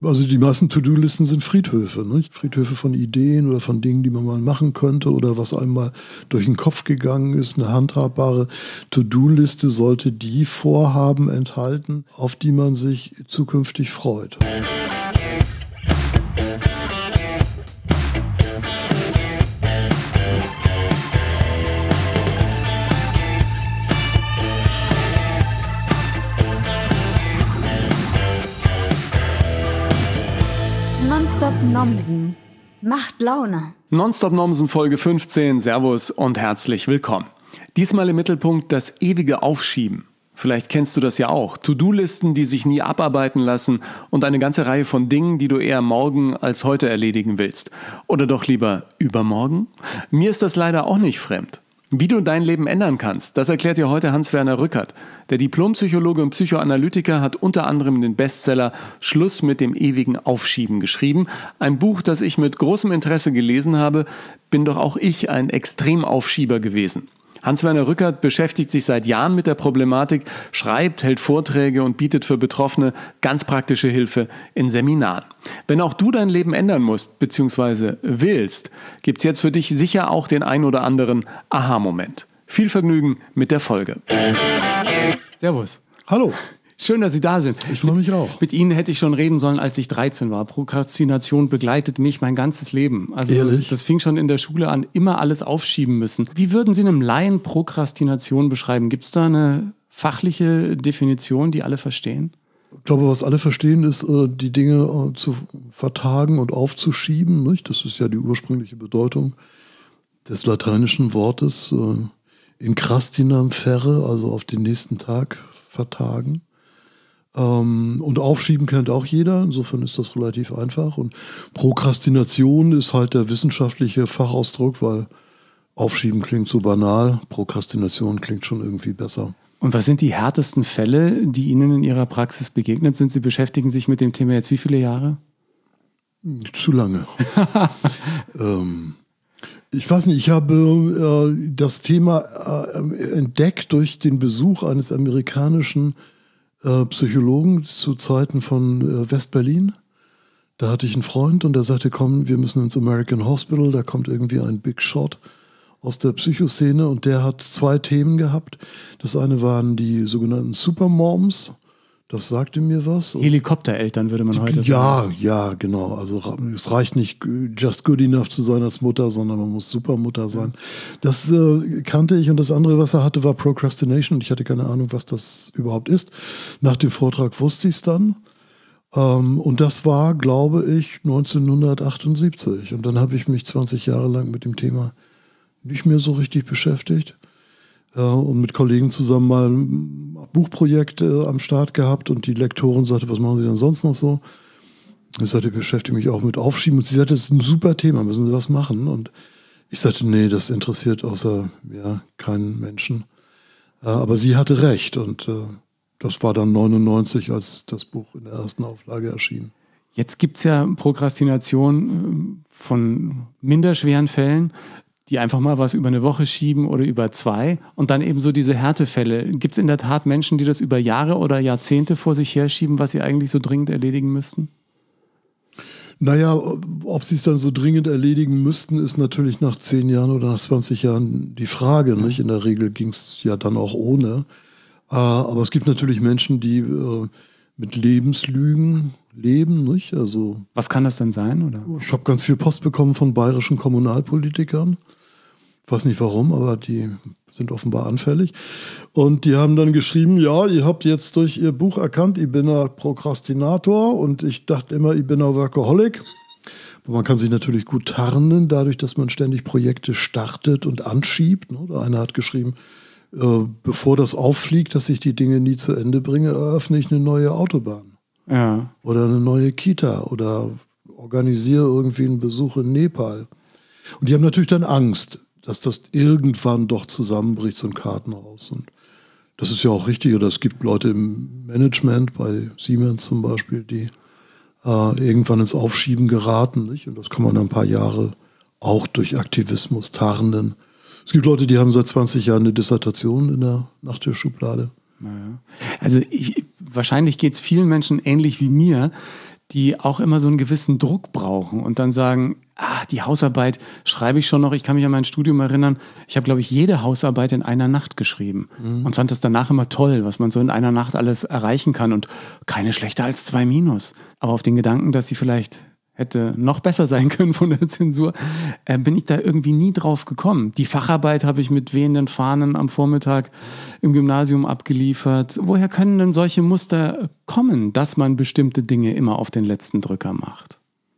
Also die meisten To-Do-Listen sind Friedhöfe, nicht? Friedhöfe von Ideen oder von Dingen, die man mal machen könnte oder was einem mal durch den Kopf gegangen ist. Eine handhabbare To-Do-Liste sollte die Vorhaben enthalten, auf die man sich zukünftig freut. Nonstop Nomsen macht Laune. Nonstop Nomsen Folge 15, Servus und herzlich willkommen. Diesmal im Mittelpunkt das ewige Aufschieben. Vielleicht kennst du das ja auch. To-Do-Listen, die sich nie abarbeiten lassen und eine ganze Reihe von Dingen, die du eher morgen als heute erledigen willst. Oder doch lieber übermorgen? Mir ist das leider auch nicht fremd. Wie du dein Leben ändern kannst, das erklärt dir heute Hans-Werner Rückert. Der Diplompsychologe und Psychoanalytiker hat unter anderem den Bestseller Schluss mit dem ewigen Aufschieben geschrieben. Ein Buch, das ich mit großem Interesse gelesen habe, bin doch auch ich ein Extremaufschieber gewesen. Hans-Werner Rückert beschäftigt sich seit Jahren mit der Problematik, schreibt, hält Vorträge und bietet für Betroffene ganz praktische Hilfe in Seminaren. Wenn auch du dein Leben ändern musst bzw. willst, gibt's jetzt für dich sicher auch den ein oder anderen Aha-Moment. Viel Vergnügen mit der Folge. Servus. Hallo. Schön, dass Sie da sind. Ich freue mich auch. Mit Ihnen hätte ich schon reden sollen, als ich 13 war. Prokrastination begleitet mich mein ganzes Leben. Also ehrlich? Das fing schon in der Schule an, immer alles aufschieben müssen. Wie würden Sie einem Laien Prokrastination beschreiben? Gibt es da eine fachliche Definition, die alle verstehen? Ich glaube, was alle verstehen, ist, die Dinge zu vertagen und aufzuschieben. Nicht? Das ist ja die ursprüngliche Bedeutung des lateinischen Wortes. Incrastinam ferre, also auf den nächsten Tag vertagen. Und aufschieben kennt auch jeder, insofern ist das relativ einfach. Und Prokrastination ist halt der wissenschaftliche Fachausdruck, weil aufschieben klingt so banal, Prokrastination klingt schon irgendwie besser. Und was sind die härtesten Fälle, die Ihnen in Ihrer Praxis begegnet sind? Sie beschäftigen sich mit dem Thema jetzt wie viele Jahre? Zu lange. Ich weiß nicht, ich habe das Thema entdeckt durch den Besuch eines amerikanischen Psychologen zu Zeiten von West-Berlin. Da hatte ich einen Freund und der sagte, komm, wir müssen ins American Hospital, da kommt irgendwie ein Big Shot aus der Psychoszene und der hat 2 Themen gehabt. Das eine waren die sogenannten Supermoms, das sagte mir was. Helikoptereltern würde man heute sagen. Ja, genau. Also es reicht nicht just good enough zu sein als Mutter, sondern man muss Supermutter sein. Das kannte ich und das andere, was er hatte, war Procrastination und ich hatte keine Ahnung, was das überhaupt ist. Nach dem Vortrag wusste ich es dann und das war, glaube ich, 1978 und dann habe ich mich 20 Jahre lang mit dem Thema nicht mehr so richtig beschäftigt. Und mit Kollegen zusammen mal ein Buchprojekt am Start gehabt und die Lektorin sagte, was machen Sie denn sonst noch so? Ich sagte, ich beschäftige mich auch mit Aufschieben und sie sagte, das ist ein super Thema, müssen Sie was machen? Und ich sagte, nee, das interessiert außer mir keinen Menschen. Aber sie hatte recht und das war dann 99, als das Buch in der ersten Auflage erschien. Jetzt gibt es ja Prokrastination von minderschweren Fällen, die einfach mal was über eine Woche schieben oder über 2 und dann eben so diese Härtefälle. Gibt es in der Tat Menschen, die das über Jahre oder Jahrzehnte vor sich herschieben, was sie eigentlich so dringend erledigen müssten? Naja, ob sie es dann so dringend erledigen müssten, ist natürlich nach 10 Jahren oder nach 20 Jahren die Frage. Nicht? In der Regel ging es ja dann auch ohne. Aber es gibt natürlich Menschen, die mit Lebenslügen leben. Nicht? Also, was kann das denn sein? Oder? Ich habe ganz viel Post bekommen von bayerischen Kommunalpolitikern. Ich weiß nicht warum, aber die sind offenbar anfällig. Und die haben dann geschrieben, ja, ihr habt jetzt durch ihr Buch erkannt, ich bin ein Prokrastinator und ich dachte immer, ich bin ein Workaholic. Aber man kann sich natürlich gut tarnen, dadurch, dass man ständig Projekte startet und anschiebt. Der eine hat geschrieben, bevor das auffliegt, dass ich die Dinge nie zu Ende bringe, eröffne ich eine neue Autobahn. Ja. Oder eine neue Kita oder organisiere irgendwie einen Besuch in Nepal. Und die haben natürlich dann Angst, dass das irgendwann doch zusammenbricht, so ein Kartenhaus. Und das ist ja auch richtig. Oder es gibt Leute im Management, bei Siemens zum Beispiel, die irgendwann ins Aufschieben geraten. Nicht? Und das kann man ein paar Jahre auch durch Aktivismus tarnen. Es gibt Leute, die haben seit 20 Jahren eine Dissertation in der Nachttischschublade. Naja. Also wahrscheinlich geht es vielen Menschen ähnlich wie mir, die auch immer so einen gewissen Druck brauchen und dann sagen, die Hausarbeit schreibe ich schon noch. Ich kann mich an mein Studium erinnern. Ich habe, glaube ich, jede Hausarbeit in einer Nacht geschrieben und fand das danach immer toll, was man so in einer Nacht alles erreichen kann und keine schlechter als 2-. Aber auf den Gedanken, dass sie vielleicht hätte noch besser sein können von der Zensur, bin ich da irgendwie nie drauf gekommen. Die Facharbeit habe ich mit wehenden Fahnen am Vormittag im Gymnasium abgeliefert. Woher können denn solche Muster kommen, dass man bestimmte Dinge immer auf den letzten Drücker macht?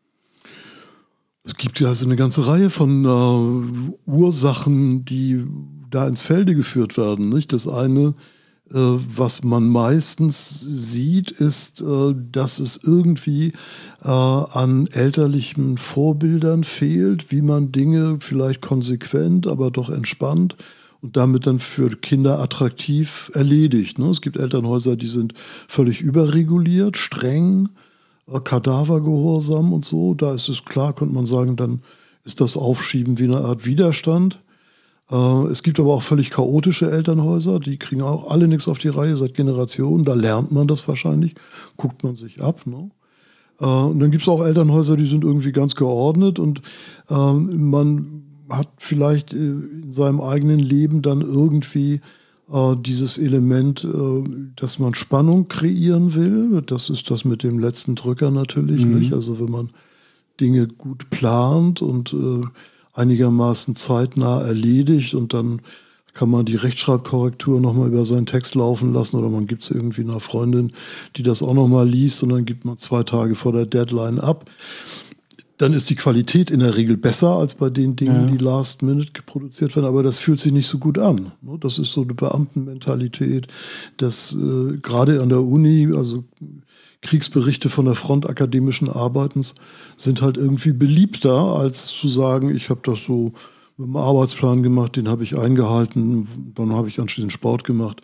Es gibt ja also eine ganze Reihe von Ursachen, die da ins Felde geführt werden. Nicht? Das eine, was man meistens sieht, ist, dass es irgendwie an elterlichen Vorbildern fehlt, wie man Dinge vielleicht konsequent, aber doch entspannt und damit dann für Kinder attraktiv erledigt. Ne? Es gibt Elternhäuser, die sind völlig überreguliert, streng, Kadavergehorsam und so. Da ist es klar, könnte man sagen, dann ist das Aufschieben wie eine Art Widerstand. Es gibt aber auch völlig chaotische Elternhäuser, die kriegen auch alle nichts auf die Reihe seit Generationen. Da lernt man das wahrscheinlich, guckt man sich ab. Ne? Und dann gibt es auch Elternhäuser, die sind irgendwie ganz geordnet und man hat vielleicht in seinem eigenen Leben dann irgendwie dieses Element, dass man Spannung kreieren will. Das ist das mit dem letzten Drücker natürlich. Nicht? Also wenn man Dinge gut plant und einigermaßen zeitnah erledigt und dann kann man die Rechtschreibkorrektur nochmal über seinen Text laufen lassen oder man gibt es irgendwie einer Freundin, die das auch nochmal liest und dann gibt man 2 Tage vor der Deadline ab. Dann ist die Qualität in der Regel besser als bei den Dingen, die last minute produziert werden, aber das fühlt sich nicht so gut an. Das ist so eine Beamtenmentalität, dass gerade an der Uni, also Kriegsberichte von der Front akademischen Arbeitens sind halt irgendwie beliebter, als zu sagen, ich habe das so mit einem Arbeitsplan gemacht, den habe ich eingehalten, dann habe ich anschließend Sport gemacht.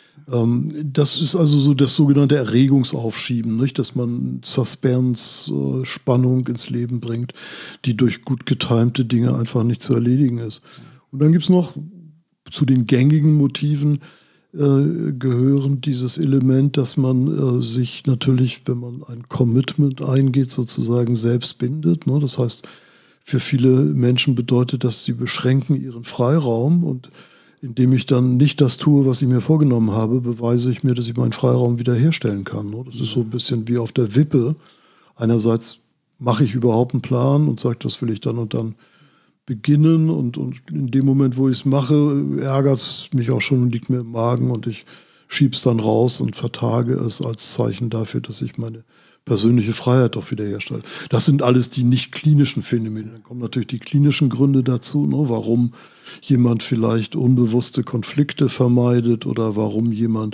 Das ist also so das sogenannte Erregungsaufschieben, nicht? Dass man Suspense, Spannung ins Leben bringt, die durch gut getimte Dinge einfach nicht zu erledigen ist. Und dann gibt es noch zu den gängigen Motiven gehören dieses Element, dass man sich natürlich, wenn man ein Commitment eingeht, sozusagen selbst bindet. Ne? Das heißt, für viele Menschen bedeutet das, sie beschränken ihren Freiraum und indem ich dann nicht das tue, was ich mir vorgenommen habe, beweise ich mir, dass ich meinen Freiraum wiederherstellen kann. Ne? Das ist so ein bisschen wie auf der Wippe. Einerseits mache ich überhaupt einen Plan und sage, das will ich dann und dann beginnen und in dem Moment, wo ich es mache, ärgert es mich auch schon und liegt mir im Magen und ich schiebe es dann raus und vertage es als Zeichen dafür, dass ich meine persönliche Freiheit doch wiederherstelle. Das sind alles die nicht klinischen Phänomene. Dann kommen natürlich die klinischen Gründe dazu, ne, warum jemand vielleicht unbewusste Konflikte vermeidet oder warum jemand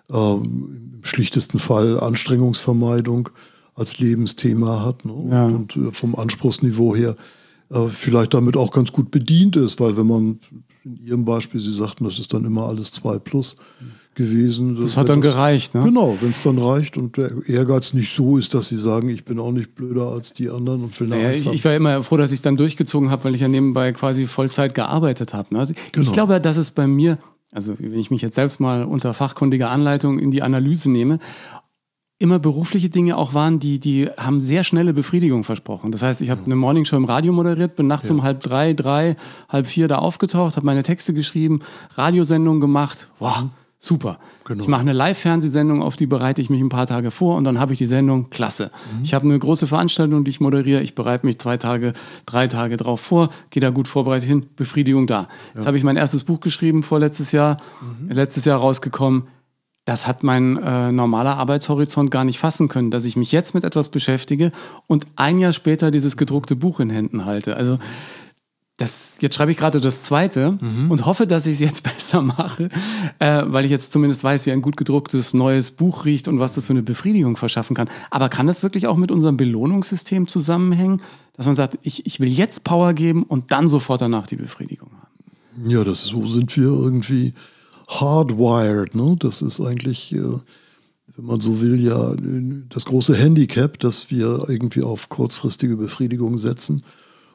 im schlichtesten Fall Anstrengungsvermeidung als Lebensthema hat. Ne, und vom Anspruchsniveau her vielleicht damit auch ganz gut bedient ist, weil wenn man in Ihrem Beispiel, Sie sagten, das ist dann immer alles 2+ gewesen. Das hat dann gereicht, ne? Genau, wenn es dann reicht und der Ehrgeiz nicht so ist, dass Sie sagen, ich bin auch nicht blöder als die anderen und will ich war immer froh, dass ich es dann durchgezogen habe, weil ich ja nebenbei quasi Vollzeit gearbeitet habe. Ne? Genau. Ich glaube, dass es bei mir, also wenn ich mich jetzt selbst mal unter fachkundiger Anleitung in die Analyse nehme, immer berufliche Dinge auch waren, die haben sehr schnelle Befriedigung versprochen. Das heißt, ich habe eine Morningshow im Radio moderiert, bin nachts um 2:30, 3:30 da aufgetaucht, habe meine Texte geschrieben, Radiosendungen gemacht. Wow, super. Genau. Ich mache eine Live-Fernsehsendung, auf die bereite ich mich ein paar Tage vor und dann habe ich die Sendung, klasse. Ich habe eine große Veranstaltung, die ich moderiere, ich bereite mich 2 Tage, 3 Tage drauf vor, gehe da gut vorbereitet hin, Befriedigung da. Jetzt habe ich mein erstes Buch geschrieben, letztes Jahr rausgekommen. Das hat mein normaler Arbeitshorizont gar nicht fassen können, dass ich mich jetzt mit etwas beschäftige und ein Jahr später dieses gedruckte Buch in Händen halte. Also jetzt schreibe ich gerade das 2. und hoffe, dass ich es jetzt besser mache, weil ich jetzt zumindest weiß, wie ein gut gedrucktes neues Buch riecht und was das für eine Befriedigung verschaffen kann. Aber kann das wirklich auch mit unserem Belohnungssystem zusammenhängen, dass man sagt, ich will jetzt Power geben und dann sofort danach die Befriedigung haben? Ja, so sind wir irgendwie hardwired, ne? Das ist eigentlich, wenn man so will, ja das große Handicap, dass wir irgendwie auf kurzfristige Befriedigung setzen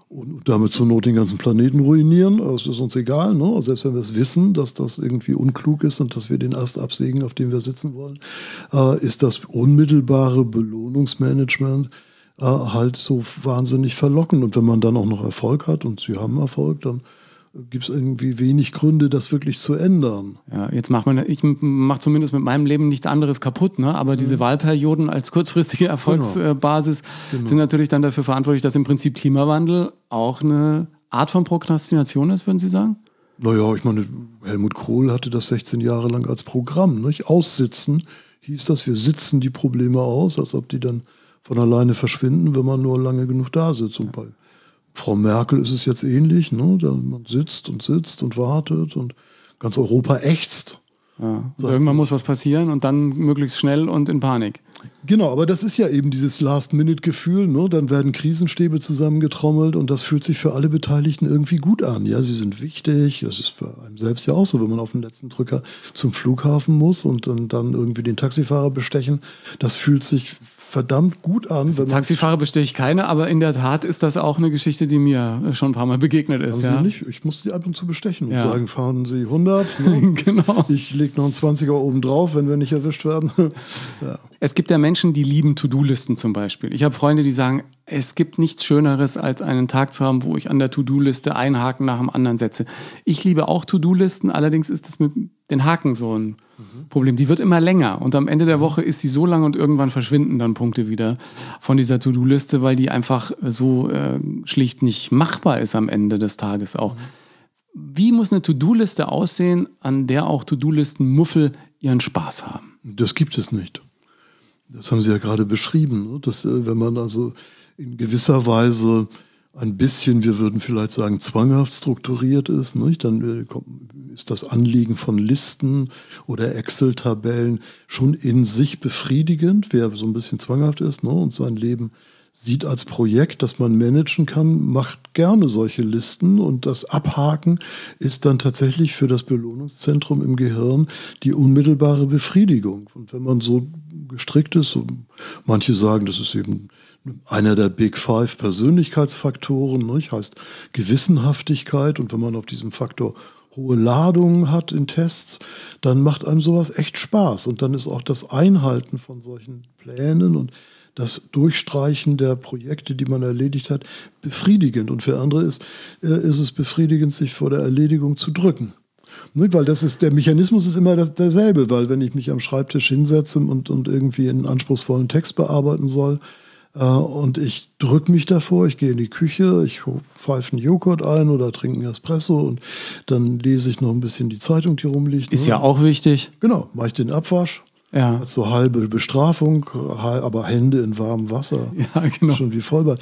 und damit zur Not den ganzen Planeten ruinieren. Das ist uns egal, ne? Also selbst wenn wir es wissen, dass das irgendwie unklug ist und dass wir den Ast absägen, auf dem wir sitzen wollen, ist das unmittelbare Belohnungsmanagement halt so wahnsinnig verlockend. Und wenn man dann auch noch Erfolg hat, und sie haben Erfolg, dann gibt es irgendwie wenig Gründe, das wirklich zu ändern. Ja, jetzt ich mache zumindest mit meinem Leben nichts anderes kaputt, ne? Aber diese Wahlperioden als kurzfristige Erfolgsbasis sind natürlich dann dafür verantwortlich, dass im Prinzip Klimawandel auch eine Art von Prokrastination ist, würden Sie sagen? Naja, ich meine, Helmut Kohl hatte das 16 Jahre lang als Programm. Nicht? Aussitzen hieß das, wir sitzen die Probleme aus, als ob die dann von alleine verschwinden, wenn man nur lange genug da sitzt. Und bei Frau Merkel ist es jetzt ähnlich. Ne? Man sitzt und wartet und ganz Europa ächzt. Ja. Irgendwann muss was passieren und dann möglichst schnell und in Panik. Genau, aber das ist ja eben dieses Last-Minute-Gefühl. Ne? Dann werden Krisenstäbe zusammengetrommelt und das fühlt sich für alle Beteiligten irgendwie gut an. Ja, sie sind wichtig. Das ist für einen selbst ja auch so, wenn man auf den letzten Drücker zum Flughafen muss und dann irgendwie den Taxifahrer bestechen. Das fühlt sich verdammt gut an. Also Taxifahrer besteche ich keine, aber in der Tat ist das auch eine Geschichte, die mir schon ein paar Mal begegnet ist. Ja? Nicht? Ich muss die ab und zu bestechen und sagen, fahren Sie 100. Ne? Genau. Ich lege noch einen 20er oben drauf, wenn wir nicht erwischt werden. Ja. Es gibt ja Menschen, die lieben To-Do-Listen zum Beispiel. Ich habe Freunde, die sagen, es gibt nichts Schöneres, als einen Tag zu haben, wo ich an der To-Do-Liste einen Haken nach dem anderen setze. Ich liebe auch To-Do-Listen, allerdings ist das mit den Haken so ein Problem. Die wird immer länger und am Ende der Woche ist sie so lang und irgendwann verschwinden dann Punkte wieder von dieser To-Do-Liste, weil die einfach so schlicht nicht machbar ist am Ende des Tages auch. Wie muss eine To-Do-Liste aussehen, an der auch To-Do-Listen-Muffel ihren Spaß haben? Das gibt es nicht. Das haben Sie ja gerade beschrieben, ne? Dass, wenn man also in gewisser Weise ein bisschen, wir würden vielleicht sagen, zwanghaft strukturiert ist, nicht? Dann ist das Anlegen von Listen oder Excel-Tabellen schon in sich befriedigend, wer so ein bisschen zwanghaft ist, ne? Und sein Leben sieht als Projekt, das man managen kann, macht gerne solche Listen und das Abhaken ist dann tatsächlich für das Belohnungszentrum im Gehirn die unmittelbare Befriedigung. Und wenn man so gestrickt ist, so, manche sagen, das ist eben einer der Big Five Persönlichkeitsfaktoren, nicht? Heißt Gewissenhaftigkeit, und wenn man auf diesem Faktor hohe Ladungen hat in Tests, dann macht einem sowas echt Spaß und dann ist auch das Einhalten von solchen Plänen und das Durchstreichen der Projekte, die man erledigt hat, befriedigend. Und für andere ist es befriedigend, sich vor der Erledigung zu drücken. Nicht? Weil der Mechanismus ist immer derselbe, weil wenn ich mich am Schreibtisch hinsetze und irgendwie einen anspruchsvollen Text bearbeiten soll und ich drücke mich davor, ich gehe in die Küche, ich pfeife einen Joghurt ein oder trinke einen Espresso und dann lese ich noch ein bisschen die Zeitung, die rumliegt. Ist ja auch wichtig. Genau, mache ich den Abwasch. Ja. Als so halbe Bestrafung, aber Hände in warmem Wasser. Ja, genau. Schon wie Vollbad.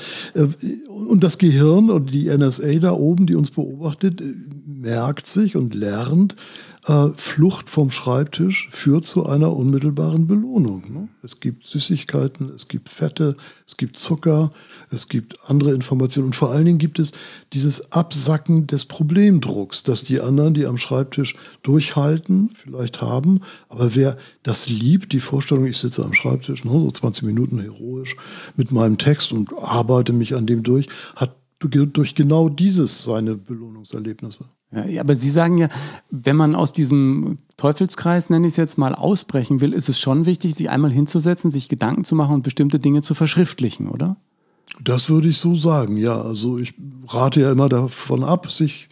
Und das Gehirn und die NSA da oben, die uns beobachtet, merkt sich und lernt, Flucht vom Schreibtisch führt zu einer unmittelbaren Belohnung. Ne? Es gibt Süßigkeiten, es gibt Fette, es gibt Zucker, es gibt andere Informationen und vor allen Dingen gibt es dieses Absacken des Problemdrucks, dass die anderen, die am Schreibtisch durchhalten, vielleicht haben, aber wer das liebt, die Vorstellung, ich sitze am Schreibtisch, ne, so 20 Minuten heroisch mit meinem Text und arbeite mich an dem durch, hat durch genau dieses seine Belohnungserlebnisse. Ja, aber Sie sagen ja, wenn man aus diesem Teufelskreis, nenne ich es jetzt mal, ausbrechen will, ist es schon wichtig, sich einmal hinzusetzen, sich Gedanken zu machen und bestimmte Dinge zu verschriftlichen, oder? Das würde ich so sagen, ja. Also ich rate ja immer davon ab, sich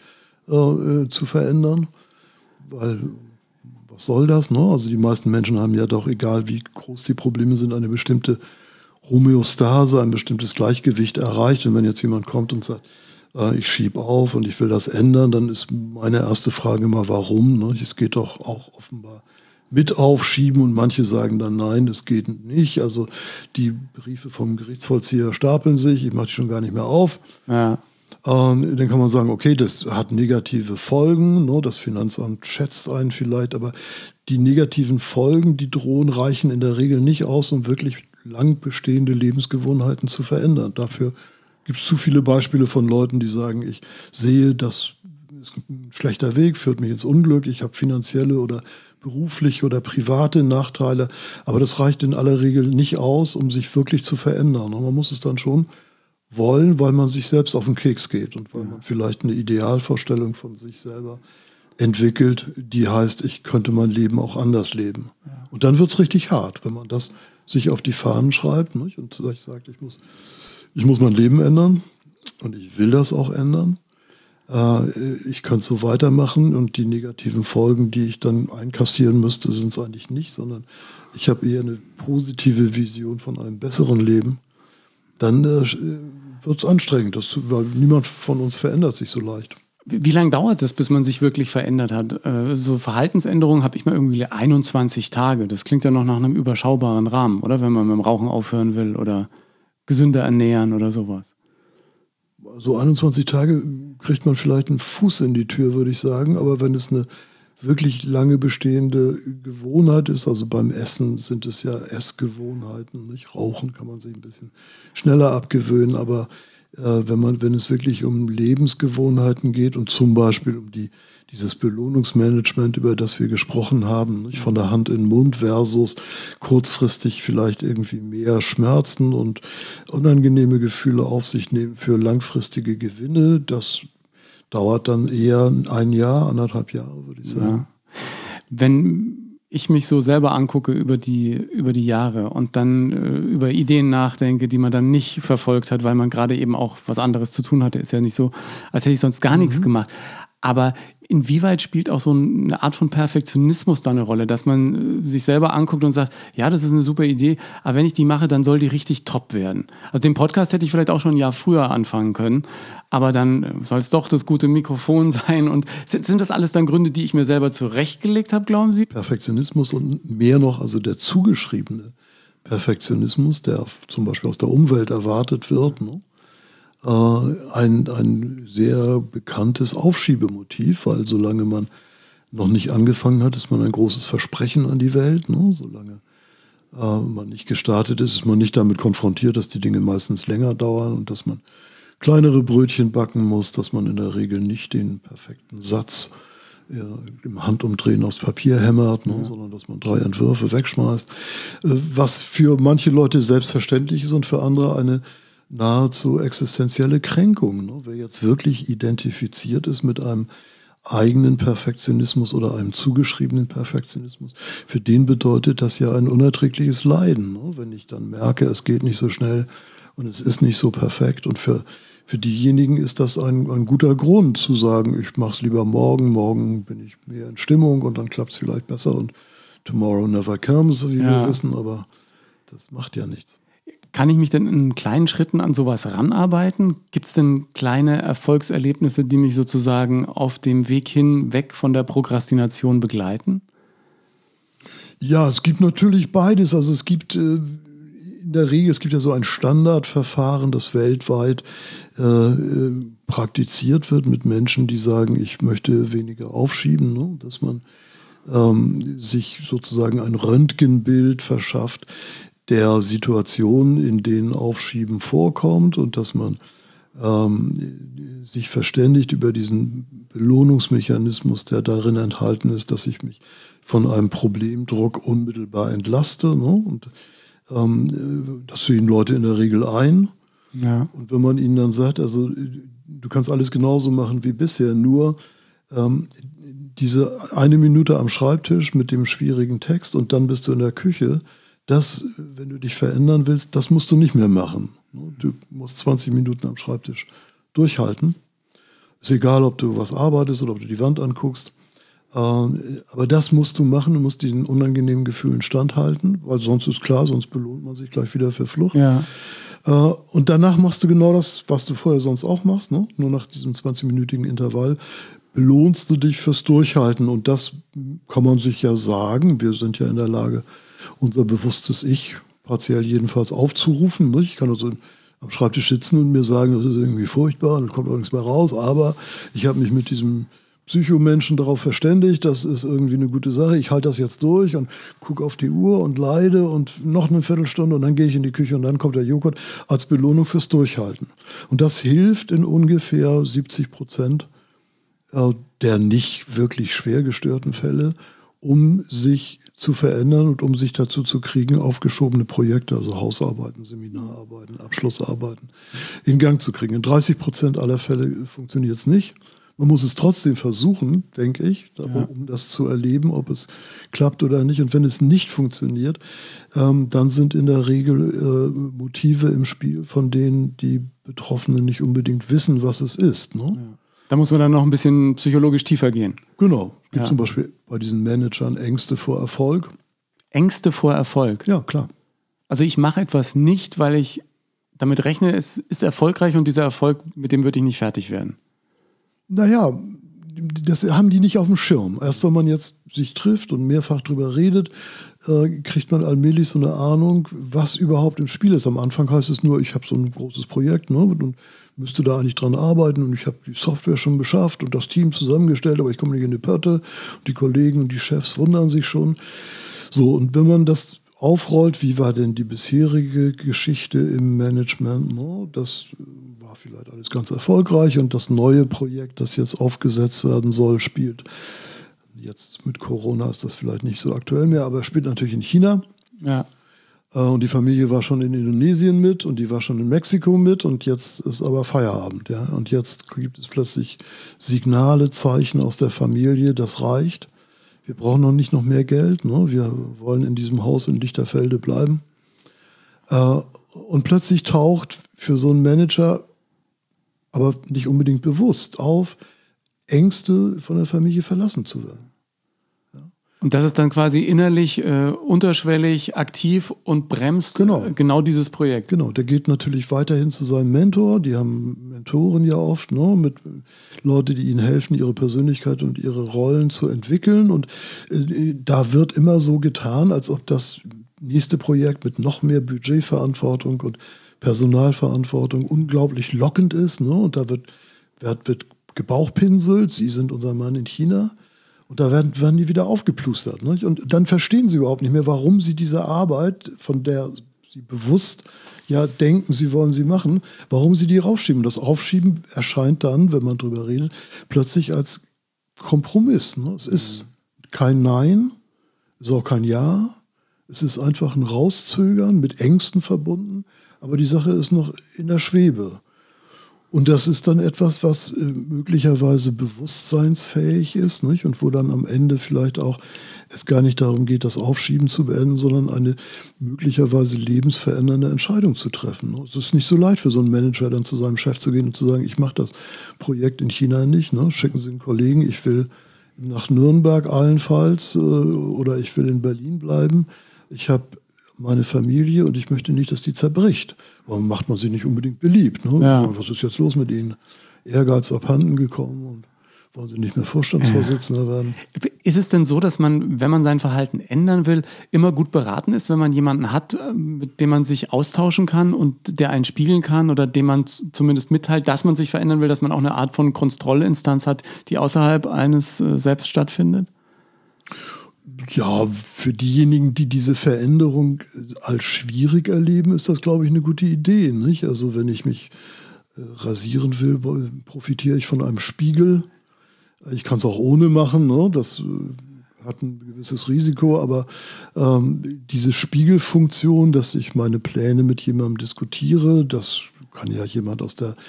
zu verändern, weil was soll das, ne? Also die meisten Menschen haben ja doch, egal wie groß die Probleme sind, eine bestimmte Homöostase, ein bestimmtes Gleichgewicht erreicht. Und wenn jetzt jemand kommt und sagt, ich schiebe auf und ich will das ändern, dann ist meine erste Frage immer, warum? Ne? Es geht doch auch offenbar mit Aufschieben und manche sagen dann, nein, das geht nicht. Also die Briefe vom Gerichtsvollzieher stapeln sich, ich mache die schon gar nicht mehr auf. Ja. Dann kann man sagen, okay, das hat negative Folgen, ne? Das Finanzamt schätzt einen vielleicht, aber die negativen Folgen, die drohen, reichen in der Regel nicht aus, um wirklich lang bestehende Lebensgewohnheiten zu verändern. Dafür gibt es zu viele Beispiele von Leuten, die sagen, ich sehe, das ist ein schlechter Weg, führt mich ins Unglück, ich habe finanzielle oder berufliche oder private Nachteile, aber das reicht in aller Regel nicht aus, um sich wirklich zu verändern. Und man muss es dann schon wollen, weil man sich selbst auf den Keks geht und weil man vielleicht eine Idealvorstellung von sich selber entwickelt, die heißt, ich könnte mein Leben auch anders leben. Ja. Und dann wird es richtig hart, wenn man das sich auf die Fahnen schreibt, nicht? Und sagt, ich muss mein Leben ändern und ich will das auch ändern. Ich könnte so weitermachen und die negativen Folgen, die ich dann einkassieren müsste, sind es eigentlich nicht, sondern ich habe eher eine positive Vision von einem besseren Leben. Dann wird es anstrengend, weil niemand von uns verändert sich so leicht. Wie lange dauert das, bis man sich wirklich verändert hat? So Verhaltensänderungen habe ich mal irgendwie 21 Tage. Das klingt ja noch nach einem überschaubaren Rahmen, oder? Wenn man mit dem Rauchen aufhören will oder gesünder ernähren oder sowas. So 21 Tage kriegt man vielleicht einen Fuß in die Tür, würde ich sagen. Aber wenn es eine wirklich lange bestehende Gewohnheit ist, also beim Essen sind es ja Essgewohnheiten, nicht? Rauchen kann man sich ein bisschen schneller abgewöhnen, aber wenn es wirklich um Lebensgewohnheiten geht und zum Beispiel um dieses Belohnungsmanagement, über das wir gesprochen haben, nicht? Von der Hand in den Mund versus kurzfristig vielleicht irgendwie mehr Schmerzen und unangenehme Gefühle auf sich nehmen für langfristige Gewinne, das dauert dann eher 1 Jahr, 1,5 Jahre, würde ich sagen. Ja. Wenn ich mich so selber angucke über die Jahre und dann über Ideen nachdenke, die man dann nicht verfolgt hat, weil man gerade eben auch was anderes zu tun hatte, ist ja nicht so, als hätte ich sonst gar nichts gemacht. Aber inwieweit spielt auch so eine Art von Perfektionismus da eine Rolle, dass man sich selber anguckt und sagt, ja, das ist eine super Idee, aber wenn ich die mache, dann soll die richtig top werden. Also den Podcast hätte ich vielleicht auch schon ein Jahr früher anfangen können, aber dann soll es doch das gute Mikrofon sein. Und sind das alles dann Gründe, die ich mir selber zurechtgelegt habe, glauben Sie? Perfektionismus und mehr noch, also der zugeschriebene Perfektionismus, der zum Beispiel aus der Umwelt erwartet wird, ne? Ein sehr bekanntes Aufschiebemotiv, weil solange man noch nicht angefangen hat, ist man ein großes Versprechen an die Welt. Ne? Solange man nicht gestartet ist, ist man nicht damit konfrontiert, dass die Dinge meistens länger dauern und dass man kleinere Brötchen backen muss, dass man in der Regel nicht den perfekten Satz im Handumdrehen aufs Papier hämmert, ne? Sondern dass man 3 Entwürfe wegschmeißt. Was für manche Leute selbstverständlich ist und für andere eine nahezu existenzielle Kränkung. Ne? Wer jetzt wirklich identifiziert ist mit einem eigenen Perfektionismus oder einem zugeschriebenen Perfektionismus, für den bedeutet das ja ein unerträgliches Leiden. Ne? Wenn ich dann merke, es geht nicht so schnell und es ist nicht so perfekt. Und für diejenigen ist das ein guter Grund zu sagen, ich mache es lieber morgen bin ich mehr in Stimmung und dann klappt es vielleicht besser und tomorrow never comes, wie wir wissen, aber das macht ja nichts. Kann ich mich denn in kleinen Schritten an sowas ranarbeiten? Gibt es denn kleine Erfolgserlebnisse, die mich sozusagen auf dem Weg hin weg von der Prokrastination begleiten? Ja, es gibt natürlich beides. Also es gibt in der Regel, es gibt ja so ein Standardverfahren, das weltweit praktiziert wird mit Menschen, die sagen, ich möchte weniger aufschieben, ne? Dass man sich sozusagen ein Röntgenbild verschafft der Situation, in denen Aufschieben vorkommt und dass man sich verständigt über diesen Belohnungsmechanismus, der darin enthalten ist, dass ich mich von einem Problemdruck unmittelbar entlaste. Ne? Und das sehen Leute in der Regel ein. Ja. Und wenn man ihnen dann sagt, also du kannst alles genauso machen wie bisher, nur diese 1 Minute am Schreibtisch mit dem schwierigen Text und dann bist du in der Küche, das, wenn du dich verändern willst, das musst du nicht mehr machen. Du musst 20 Minuten am Schreibtisch durchhalten. Ist egal, ob du was arbeitest oder ob du die Wand anguckst. Aber das musst du machen, du musst diesen unangenehmen Gefühlen standhalten, weil sonst ist klar, sonst belohnt man sich gleich wieder für Flucht. Ja. Und danach machst du genau das, was du vorher sonst auch machst, ne? Nur nach diesem 20-minütigen Intervall belohnst du dich fürs Durchhalten. Und das kann man sich ja sagen, wir sind ja in der Lage, unser bewusstes Ich partiell jedenfalls aufzurufen. Nicht? Ich kann also am Schreibtisch sitzen und mir sagen, das ist irgendwie furchtbar und kommt auch nichts mehr raus, aber ich habe mich mit diesem Psychomenschen darauf verständigt, das ist irgendwie eine gute Sache, ich halte das jetzt durch und gucke auf die Uhr und leide und noch eine Viertelstunde und dann gehe ich in die Küche und dann kommt der Joghurt als Belohnung fürs Durchhalten. Und das hilft in ungefähr 70% der nicht wirklich schwer gestörten Fälle, um sich zu verändern und um sich dazu zu kriegen, aufgeschobene Projekte, also Hausarbeiten, Seminararbeiten, Abschlussarbeiten, in Gang zu kriegen. In 30% aller Fälle funktioniert es nicht. Man muss es trotzdem versuchen, denke ich, um das zu erleben, ob es klappt oder nicht. Und wenn es nicht funktioniert, dann sind in der Regel Motive im Spiel, von denen die Betroffenen nicht unbedingt wissen, was es ist. Ne? Ja. Da muss man dann noch ein bisschen psychologisch tiefer gehen. Genau. Es gibt zum Beispiel bei diesen Managern Ängste vor Erfolg. Ängste vor Erfolg? Ja, klar. Also ich mache etwas nicht, weil ich damit rechne, es ist erfolgreich und dieser Erfolg, mit dem würde ich nicht fertig werden. Naja, das haben die nicht auf dem Schirm. Erst wenn man jetzt sich trifft und mehrfach drüber redet, kriegt man allmählich so eine Ahnung, was überhaupt im Spiel ist. Am Anfang heißt es nur, ich habe so ein großes Projekt, ne, und müsste da eigentlich dran arbeiten und ich habe die Software schon beschafft und das Team zusammengestellt, aber ich komme nicht in die Pötte. Die Kollegen und die Chefs wundern sich schon. So, und wenn man das aufrollt, wie war denn die bisherige Geschichte im Management? No, das war vielleicht alles ganz erfolgreich und das neue Projekt, das jetzt aufgesetzt werden soll, spielt, jetzt mit Corona ist das vielleicht nicht so aktuell mehr, aber spielt natürlich in China. Ja. Und die Familie war schon in Indonesien mit und die war schon in Mexiko mit und jetzt ist aber Feierabend. Ja? Und jetzt gibt es plötzlich Signale, Zeichen aus der Familie, das reicht. Wir brauchen noch mehr Geld. Ne? Wir wollen in diesem Haus in Lichterfelde bleiben. Und plötzlich taucht für so einen Manager, aber nicht unbedingt bewusst, auf, Ängste von der Familie verlassen zu werden. Und das ist dann quasi innerlich unterschwellig aktiv und bremst genau dieses Projekt. Genau, der geht natürlich weiterhin zu seinem Mentor. Die haben Mentoren ja oft, ne, mit Leute, die ihnen helfen, ihre Persönlichkeit und ihre Rollen zu entwickeln. Und da wird immer so getan, als ob das nächste Projekt mit noch mehr Budgetverantwortung und Personalverantwortung unglaublich lockend ist. Ne? Und da wird gebauchpinselt. Sie sind unser Mann in China. Und da werden die wieder aufgeplustert. Ne? Und dann verstehen sie überhaupt nicht mehr, warum sie diese Arbeit, von der sie bewusst denken, sie wollen sie machen, warum sie die raufschieben. Das Aufschieben erscheint dann, wenn man drüber redet, plötzlich als Kompromiss. Ne? Es ist kein Nein, es ist auch kein Ja. Es ist einfach ein Rauszögern, mit Ängsten verbunden. Aber die Sache ist noch in der Schwebe. Und das ist dann etwas, was möglicherweise bewusstseinsfähig ist, nicht? Und wo dann am Ende vielleicht auch es gar nicht darum geht, das Aufschieben zu beenden, sondern eine möglicherweise lebensverändernde Entscheidung zu treffen. Es ist nicht so leicht für so einen Manager, dann zu seinem Chef zu gehen und zu sagen, ich mache das Projekt in China nicht. Ne? Schicken Sie einen Kollegen, ich will nach Nürnberg allenfalls oder ich will in Berlin bleiben. Ich habe meine Familie und ich möchte nicht, dass die zerbricht. Warum macht man sie nicht unbedingt beliebt? Ne? Ja. Was ist jetzt los mit ihnen? Ehrgeiz abhanden gekommen und wollen sie nicht mehr Vorstandsvorsitzender werden? Ist es denn so, dass man, wenn man sein Verhalten ändern will, immer gut beraten ist, wenn man jemanden hat, mit dem man sich austauschen kann und der einen spiegeln kann oder dem man zumindest mitteilt, dass man sich verändern will, dass man auch eine Art von Kontrollinstanz hat, die außerhalb eines selbst stattfindet? Ja, für diejenigen, die diese Veränderung als schwierig erleben, ist das, glaube ich, eine gute Idee. Nicht? Also wenn ich mich rasieren will, profitiere ich von einem Spiegel. Ich kann es auch ohne machen, ne? Das hat ein gewisses Risiko, aber diese Spiegelfunktion, dass ich meine Pläne mit jemandem diskutiere, das kann ja jemand aus der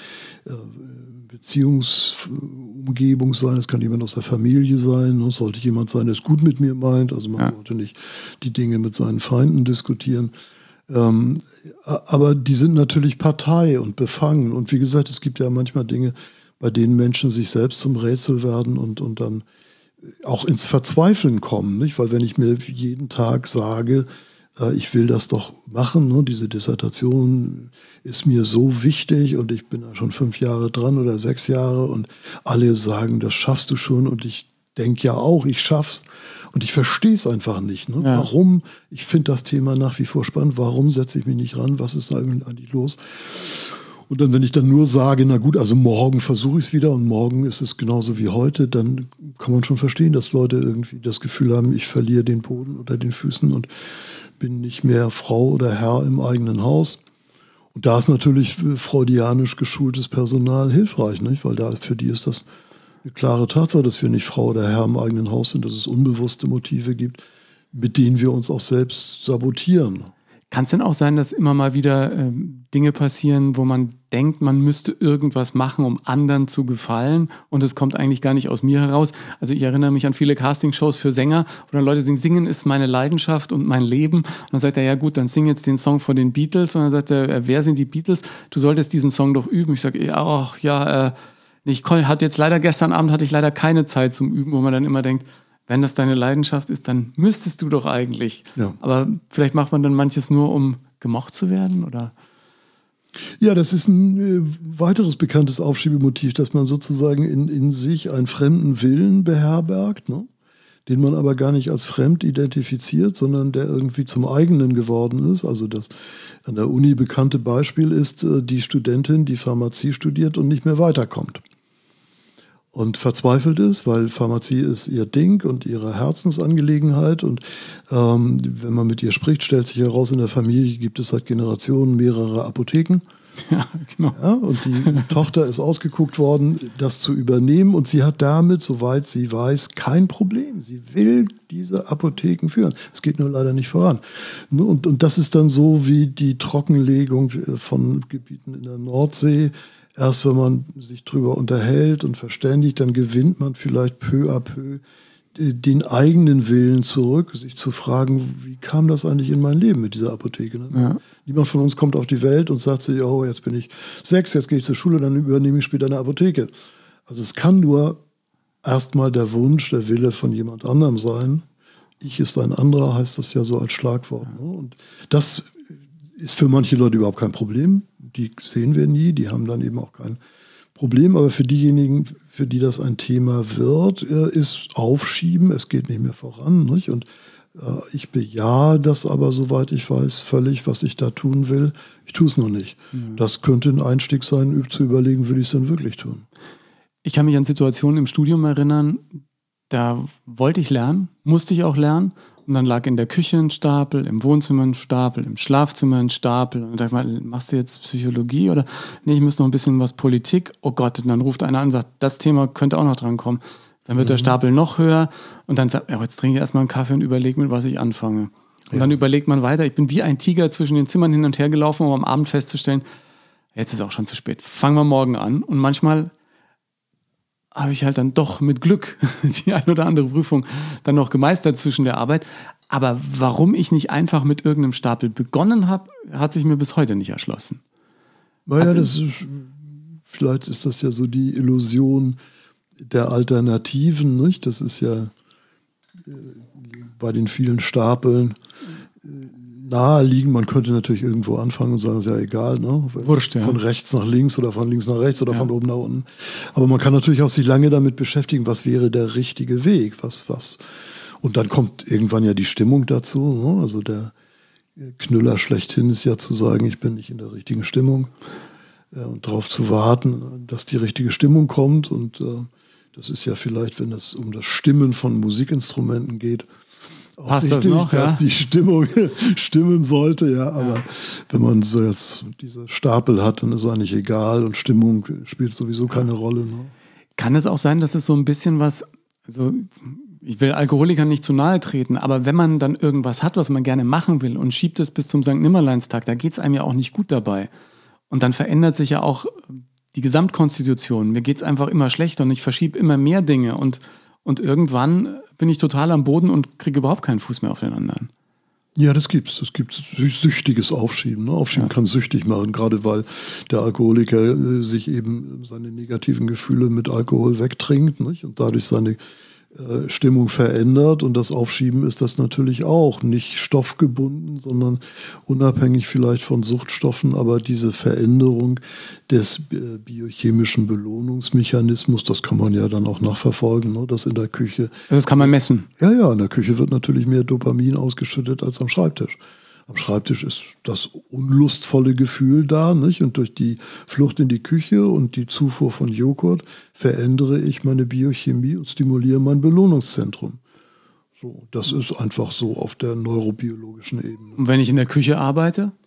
Beziehungsumgebung sein, es kann jemand aus der Familie sein, es sollte jemand sein, der es gut mit mir meint, also man sollte nicht die Dinge mit seinen Feinden diskutieren. Aber die sind natürlich Partei und befangen und wie gesagt, es gibt ja manchmal Dinge, bei denen Menschen sich selbst zum Rätsel werden und dann auch ins Verzweifeln kommen, nicht? Weil wenn ich mir jeden Tag sage, ich will das doch machen, ne? Diese Dissertation ist mir so wichtig und ich bin da schon 5 Jahre dran oder 6 Jahre und alle sagen, das schaffst du schon und ich denke ja auch, ich schaff's und ich verstehe es einfach nicht. Ne? Ja. Warum? Ich finde das Thema nach wie vor spannend. Warum setze ich mich nicht ran? Was ist da eigentlich los? Und dann, wenn ich dann nur sage, na gut, also morgen versuche ich es wieder und morgen ist es genauso wie heute, dann kann man schon verstehen, dass Leute irgendwie das Gefühl haben, ich verliere den Boden unter den Füßen und bin nicht mehr Frau oder Herr im eigenen Haus. Und da ist natürlich freudianisch geschultes Personal hilfreich, nicht? Weil für die ist das eine klare Tatsache, dass wir nicht Frau oder Herr im eigenen Haus sind, dass es unbewusste Motive gibt, mit denen wir uns auch selbst sabotieren. Kann es denn auch sein, dass immer mal wieder Dinge passieren, wo man denkt, man müsste irgendwas machen, um anderen zu gefallen und es kommt eigentlich gar nicht aus mir heraus? Also ich erinnere mich an viele Castingshows für Sänger, wo dann Leute singen ist meine Leidenschaft und mein Leben. Und dann sagt er, ja gut, dann sing jetzt den Song von den Beatles. Und dann sagt er, wer sind die Beatles? Du solltest diesen Song doch üben. Ich sage, hatte jetzt leider gestern Abend hatte ich leider keine Zeit zum Üben, wo man dann immer denkt, wenn das deine Leidenschaft ist, dann müsstest du doch eigentlich. Ja. Aber vielleicht macht man dann manches nur, um gemocht zu werden, oder? Ja, das ist ein weiteres bekanntes Aufschiebemotiv, dass man sozusagen in sich einen fremden Willen beherbergt, ne? Den man aber gar nicht als fremd identifiziert, sondern der irgendwie zum eigenen geworden ist. Also das an der Uni bekannte Beispiel ist die Studentin, die Pharmazie studiert und nicht mehr weiterkommt. Und verzweifelt ist, weil Pharmazie ist ihr Ding und ihre Herzensangelegenheit. Und wenn man mit ihr spricht, stellt sich heraus, in der Familie gibt es seit Generationen mehrere Apotheken. Ja, genau. Ja, und die Tochter ist ausgeguckt worden, das zu übernehmen. Und sie hat damit, soweit sie weiß, kein Problem. Sie will diese Apotheken führen. Es geht nur leider nicht voran. Und das ist dann so wie die Trockenlegung von Gebieten in der Nordsee. Erst wenn man sich drüber unterhält und verständigt, dann gewinnt man vielleicht peu à peu den eigenen Willen zurück, sich zu fragen, wie kam das eigentlich in mein Leben mit dieser Apotheke? Ne? Ja. Niemand von uns kommt auf die Welt und sagt sich, oh, jetzt bin ich 6, jetzt gehe ich zur Schule, dann übernehme ich später eine Apotheke. Also es kann nur erstmal der Wunsch, der Wille von jemand anderem sein. Ich ist ein anderer, heißt das ja so als Schlagwort. Ne? Und das ist für manche Leute überhaupt kein Problem. Die sehen wir nie, die haben dann eben auch kein Problem. Aber für diejenigen, für die das ein Thema wird, ist Aufschieben, es geht nicht mehr voran. Nicht? Und ich bejahe das aber, soweit ich weiß, völlig, was ich da tun will. Ich tue es noch nicht. Mhm. Das könnte ein Einstieg sein, zu überlegen, will ich es denn wirklich tun. Ich kann mich an Situationen im Studium erinnern, da wollte ich lernen, musste ich auch lernen. Und dann lag in der Küche ein Stapel, im Wohnzimmer ein Stapel, im Schlafzimmer ein Stapel. Und da dachte ich mal, machst du jetzt Psychologie oder? Nee, ich muss noch ein bisschen was Politik. Oh Gott, und dann ruft einer an und sagt, das Thema könnte auch noch dran kommen. Dann wird der Stapel noch höher und dann sagt, ja, jetzt trinke ich erstmal einen Kaffee und überlege, mit was ich anfange. Und dann überlegt man weiter. Ich bin wie ein Tiger zwischen den Zimmern hin und her gelaufen, um am Abend festzustellen, jetzt ist auch schon zu spät. Fangen wir morgen an. Und manchmal habe ich halt dann doch mit Glück die ein oder andere Prüfung dann noch gemeistert zwischen der Arbeit. Aber warum ich nicht einfach mit irgendeinem Stapel begonnen habe, hat sich mir bis heute nicht erschlossen. Naja, vielleicht ist das ja so die Illusion der Alternativen, nicht? Das ist ja bei den vielen Stapeln naheliegend. Man könnte natürlich irgendwo anfangen und sagen, ist ja egal, ne? Wurscht, ja. Von rechts nach links oder von links nach rechts oder von oben nach unten. Aber man kann natürlich auch sich lange damit beschäftigen, was wäre der richtige Weg, was. Und dann kommt irgendwann ja die Stimmung dazu, ne? Also der Knüller schlechthin ist ja zu sagen, ich bin nicht in der richtigen Stimmung und darauf zu warten, dass die richtige Stimmung kommt. Und das ist ja vielleicht, wenn es um das Stimmen von Musikinstrumenten geht, passt richtig, das noch, dass die Stimmung stimmen sollte, ja, aber wenn man so jetzt diese Stapel hat, dann ist eigentlich egal und Stimmung spielt sowieso keine Rolle. Ne? Kann es auch sein, dass es so ein bisschen was, also ich will Alkoholikern nicht zu nahe treten, aber wenn man dann irgendwas hat, was man gerne machen will und schiebt es bis zum St. Nimmerleinstag, da geht es einem ja auch nicht gut dabei. Und dann verändert sich ja auch die Gesamtkonstitution. Mir geht es einfach immer schlechter und ich verschiebe immer mehr Dinge und irgendwann bin ich total am Boden und kriege überhaupt keinen Fuß mehr auf den anderen. Ja, das gibt's. Es gibt süchtiges Aufschieben. Ne? Aufschieben kann süchtig machen, gerade weil der Alkoholiker sich eben seine negativen Gefühle mit Alkohol wegtrinkt, nicht? Und dadurch seine Stimmung verändert. Und das Aufschieben ist das natürlich auch. Nicht stoffgebunden, sondern unabhängig vielleicht von Suchtstoffen. Aber diese Veränderung des biochemischen Belohnungsmechanismus, das kann man ja dann auch nachverfolgen, ne? Das in der Küche. Das kann man messen. Ja, in der Küche wird natürlich mehr Dopamin ausgeschüttet als am Schreibtisch. Am Schreibtisch ist das unlustvolle Gefühl da, nicht? Und durch die Flucht in die Küche und die Zufuhr von Joghurt verändere ich meine Biochemie und stimuliere mein Belohnungszentrum. So, das ist einfach so auf der neurobiologischen Ebene. Und wenn ich in der Küche arbeite?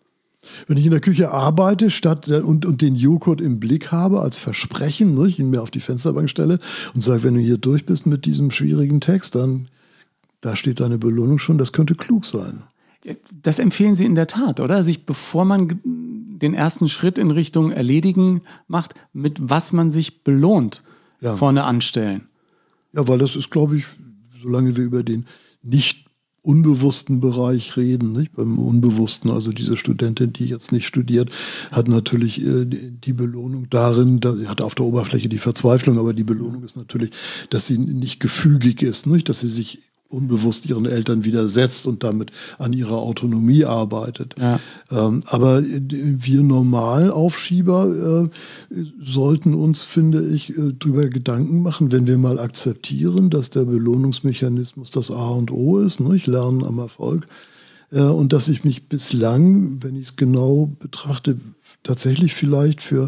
Wenn ich in der Küche arbeite und den Joghurt im Blick habe als Versprechen, ne, ich ihn mir auf die Fensterbank stelle und sage, wenn du hier durch bist mit diesem schwierigen Text, dann da steht deine Belohnung schon, das könnte klug sein. Das empfehlen Sie in der Tat, oder? Sich, bevor man den ersten Schritt in Richtung Erledigen macht, mit was man sich belohnt, vorne anstellen. Ja, weil das ist, glaube ich, solange wir über den nicht unbewussten Bereich reden, nicht? Beim Unbewussten, also diese Studentin, die jetzt nicht studiert, hat natürlich die Belohnung darin, hat auf der Oberfläche die Verzweiflung, aber die Belohnung ist natürlich, dass sie nicht gefügig ist, nicht? Dass sie sich unbewusst ihren Eltern widersetzt und damit an ihrer Autonomie arbeitet. Ja. Aber wir Normalaufschieber sollten uns, finde ich, darüber Gedanken machen, wenn wir mal akzeptieren, dass der Belohnungsmechanismus das A und O ist, nicht? Lernen am Erfolg. Und dass ich mich bislang, wenn ich es genau betrachte, tatsächlich vielleicht für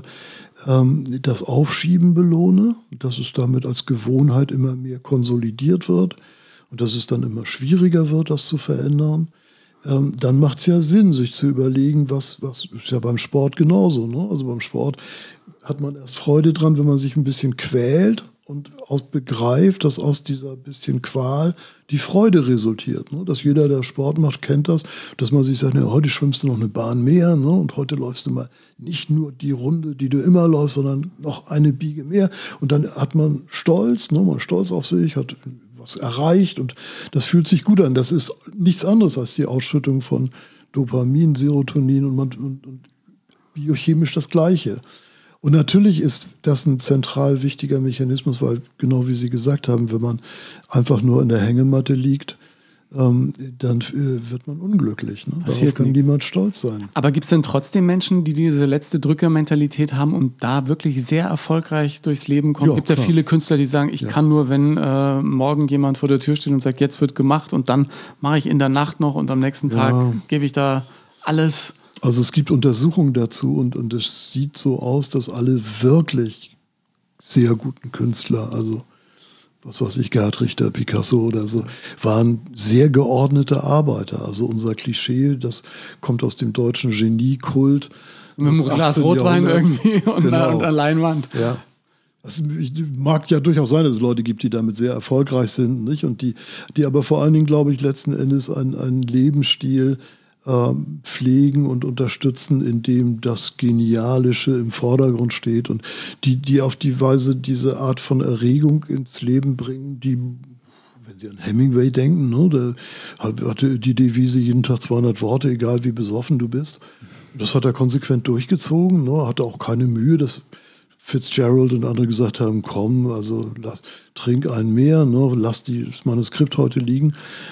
das Aufschieben belohne, dass es damit als Gewohnheit immer mehr konsolidiert wird. Und dass es dann immer schwieriger wird, das zu verändern, dann macht es ja Sinn, sich zu überlegen, was ist ja beim Sport genauso. Ne? Also beim Sport hat man erst Freude dran, wenn man sich ein bisschen quält und begreift, dass aus dieser bisschen Qual die Freude resultiert. Ne? Dass jeder, der Sport macht, kennt das, dass man sich sagt, ne, heute schwimmst du noch eine Bahn mehr, ne? Und heute läufst du mal nicht nur die Runde, die du immer läufst, sondern noch eine Biege mehr. Und dann hat man Stolz, ne? Man ist stolz auf sich, hat erreicht und das fühlt sich gut an. Das ist nichts anderes als die Ausschüttung von Dopamin, Serotonin und biochemisch das Gleiche. Und natürlich ist das ein zentral wichtiger Mechanismus, weil genau wie Sie gesagt haben, wenn man einfach nur in der Hängematte liegt, dann wird man unglücklich. Ne? Darauf kann niemand stolz sein. Aber gibt es denn trotzdem Menschen, die diese letzte Drückermentalität haben und da wirklich sehr erfolgreich durchs Leben kommen? Es gibt ja viele Künstler, die sagen, ich kann nur, wenn morgen jemand vor der Tür steht und sagt, jetzt wird gemacht und dann mache ich in der Nacht noch und am nächsten Tag gebe ich da alles. Also es gibt Untersuchungen dazu und es sieht so aus, dass alle wirklich sehr guten Künstler, also was weiß ich, Gerhard Richter, Picasso oder so, waren sehr geordnete Arbeiter. Also unser Klischee, das kommt aus dem deutschen Geniekult. Mit einem Glas Rotwein irgendwie und einer Leinwand. Ja. Es mag ja durchaus sein, dass es Leute gibt, die damit sehr erfolgreich sind, nicht? Und die aber vor allen Dingen, glaube ich, letzten Endes einen Lebensstil pflegen und unterstützen, in dem das Genialische im Vordergrund steht und die auf die Weise diese Art von Erregung ins Leben bringen, die, wenn Sie an Hemingway denken, ne, der hatte die Devise, jeden Tag 200 Worte, egal wie besoffen du bist. Das hat er konsequent durchgezogen, ne, hatte auch keine Mühe, dass Fitzgerald und andere gesagt haben, komm, also trink einen mehr, ne, lass das Manuskript heute liegen.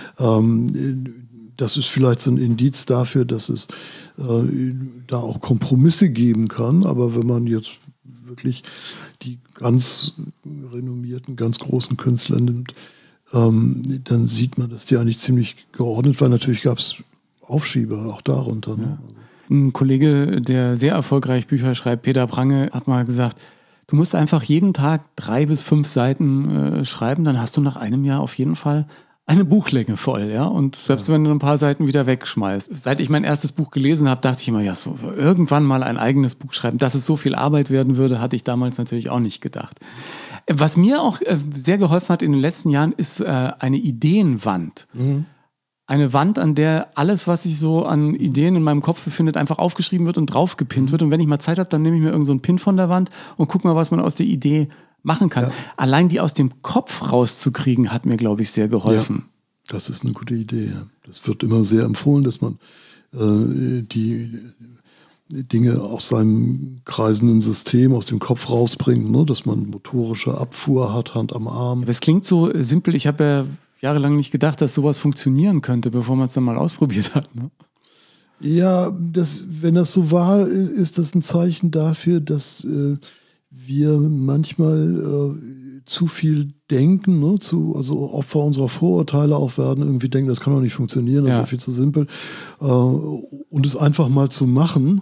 Das ist vielleicht so ein Indiz dafür, dass es da auch Kompromisse geben kann. Aber wenn man jetzt wirklich die ganz renommierten, ganz großen Künstler nimmt, dann sieht man, dass die eigentlich ziemlich geordnet waren. Natürlich gab es Aufschieber auch darunter. Ne? Ja. Ein Kollege, der sehr erfolgreich Bücher schreibt, Peter Prange, hat mal gesagt, du musst einfach jeden Tag 3 bis 5 Seiten schreiben, dann hast du nach einem Jahr auf jeden Fall eine Buchlänge voll, ja. Und selbst wenn du ein paar Seiten wieder wegschmeißt. Seit ich mein erstes Buch gelesen habe, dachte ich immer, ja, so irgendwann mal ein eigenes Buch schreiben. Dass es so viel Arbeit werden würde, hatte ich damals natürlich auch nicht gedacht. Was mir auch sehr geholfen hat in den letzten Jahren, ist eine Ideenwand. Mhm. Eine Wand, an der alles, was sich so an Ideen in meinem Kopf befindet, einfach aufgeschrieben wird und draufgepinnt wird. Und wenn ich mal Zeit habe, dann nehme ich mir irgend so einen Pin von der Wand und gucke mal, was man aus der Idee machen kann. Ja. Allein die aus dem Kopf rauszukriegen, hat mir, glaube ich, sehr geholfen. Ja, das ist eine gute Idee. Ja. Das wird immer sehr empfohlen, dass man die Dinge aus seinem kreisenden System, aus dem Kopf rausbringt, ne? Dass man motorische Abfuhr hat, Hand am Arm. Aber es klingt so simpel. Ich habe ja jahrelang nicht gedacht, dass sowas funktionieren könnte, bevor man es dann mal ausprobiert hat. Ne? Ja, wenn das so war, ist das ein Zeichen dafür, dass wir manchmal zu viel denken, ne, also Opfer unserer Vorurteile auch werden, irgendwie denken, das kann doch nicht funktionieren, das ist viel zu simpel. Und es einfach mal zu machen,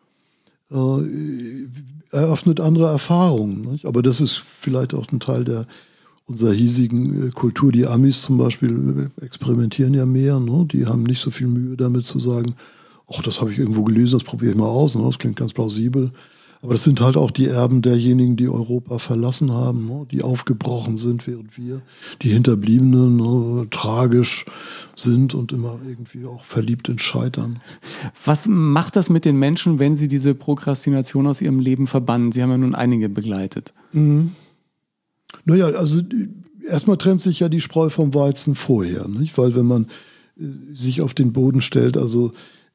eröffnet andere Erfahrungen. Nicht? Aber das ist vielleicht auch ein Teil unserer hiesigen Kultur. Die Amis zum Beispiel experimentieren ja mehr. Ne? Die haben nicht so viel Mühe damit zu sagen, ach, das habe ich irgendwo gelesen, das probiere ich mal aus, ne? Das klingt ganz plausibel. Aber das sind halt auch die Erben derjenigen, die Europa verlassen haben, ne? Die aufgebrochen sind, während wir, die Hinterbliebenen, ne, tragisch sind und immer irgendwie auch verliebt in Scheitern. Was macht das mit den Menschen, wenn sie diese Prokrastination aus ihrem Leben verbannen? Sie haben ja nun einige begleitet. Naja, also erstmal trennt sich ja die Spreu vom Weizen vorher, nicht? Weil wenn man sich auf den Boden stellt, also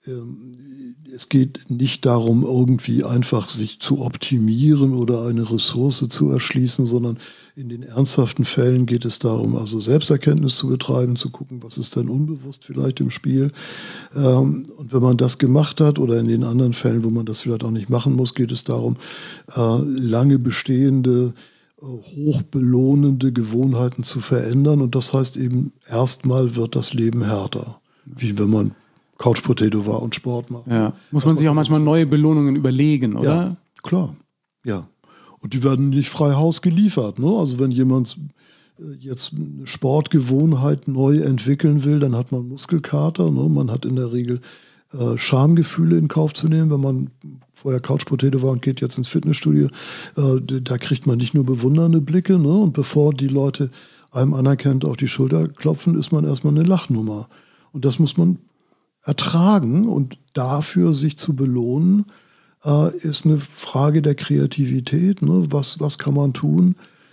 es geht nicht darum, irgendwie einfach sich zu optimieren oder eine Ressource zu erschließen, sondern in den ernsthaften Fällen geht es darum, also Selbsterkenntnis zu betreiben, zu gucken, was ist denn unbewusst vielleicht im Spiel. Und wenn man das gemacht hat oder in den anderen Fällen, wo man das vielleicht auch nicht machen muss, geht es darum, lange bestehende, hochbelohnende Gewohnheiten zu verändern. Und das heißt eben, erstmal wird das Leben härter, wie wenn man Couch Potato war und Sport macht. Ja. Muss man sich auch manchmal neue Belohnungen überlegen, oder? Ja, klar. Ja. Und die werden nicht frei Haus geliefert. Ne? Also wenn jemand jetzt eine Sportgewohnheit neu entwickeln will, dann hat man Muskelkater. Ne? Man hat in der Regel Schamgefühle in Kauf zu nehmen, wenn man vorher Couch Potato war und geht jetzt ins Fitnessstudio. Da kriegt man nicht nur bewundernde Blicke. Ne? Und bevor die Leute einem anerkennt auf die Schulter klopfen, ist man erstmal eine Lachnummer. Und das muss man ertragen, und dafür sich zu belohnen, ist eine Frage der Kreativität. Ne? Was kann man tun,